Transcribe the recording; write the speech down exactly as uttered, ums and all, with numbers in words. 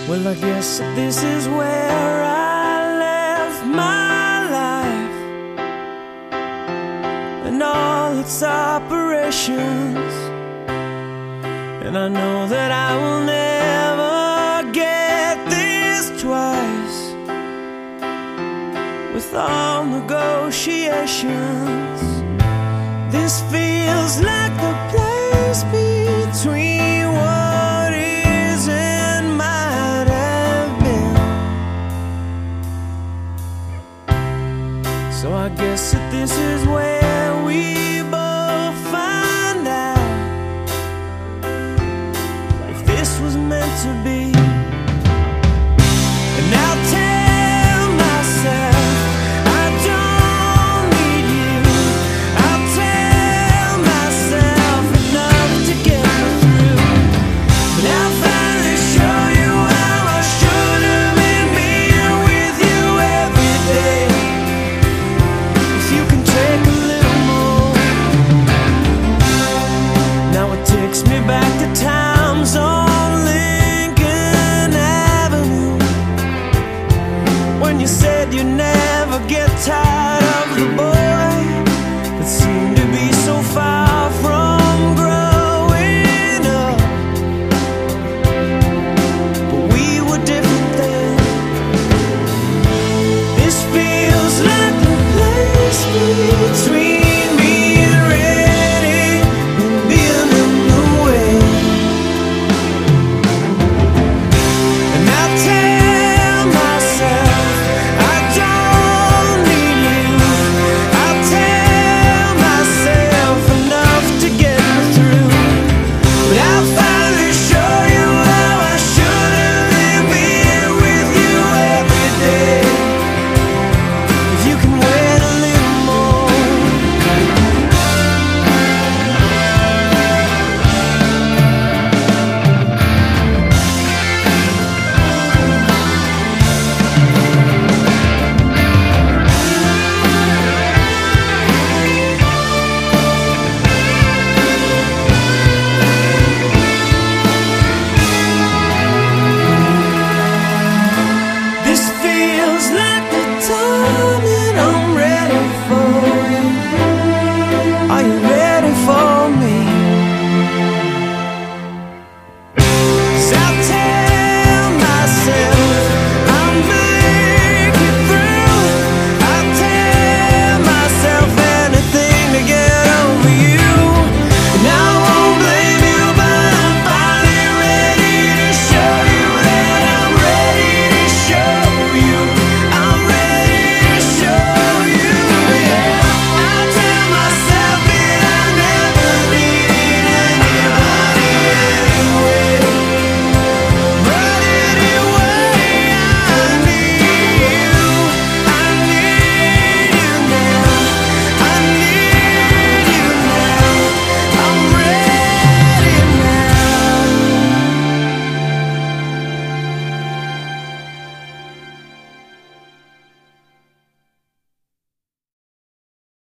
Well, I guess that this is where I left my life and all its operations. And I know that I will never get this twice with all negotiations. This feels like the place between what is and might have been. So I guess that this is where we both find out if this was meant to be.